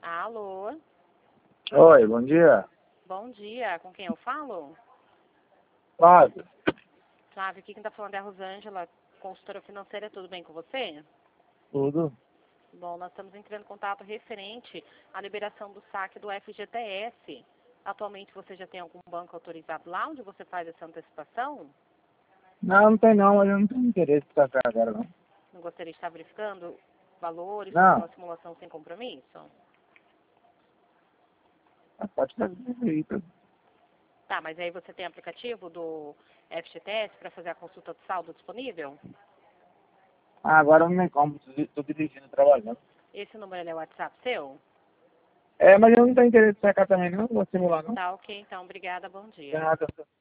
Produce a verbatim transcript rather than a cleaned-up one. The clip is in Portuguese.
Alô? Oi, bom dia. Bom dia, com quem eu falo? Flávio. Flávio, aqui quem tá falando é a Rosângela, consultora financeira, tudo bem com você? Tudo? Bom, nós estamos entrando em contato referente à liberação do saque do F G T S. Atualmente você já tem algum banco autorizado lá onde você faz essa antecipação? Não, não tem não, mas eu não tenho interesse em sacar agora não. Não gostaria de estar verificando valores, fazer Não, uma simulação sem compromisso? pode fazer isso aí. Tá? Tá, mas aí você tem aplicativo do F G T S para fazer a consulta de saldo disponível? Ah, agora eu não me como, estou dirigindo, trabalhando. Esse número ele é o WhatsApp seu? É, mas eu não tenho interesse em sacar também não, não vou simular não. Tá, ok, então, obrigada, bom dia. Tem nada.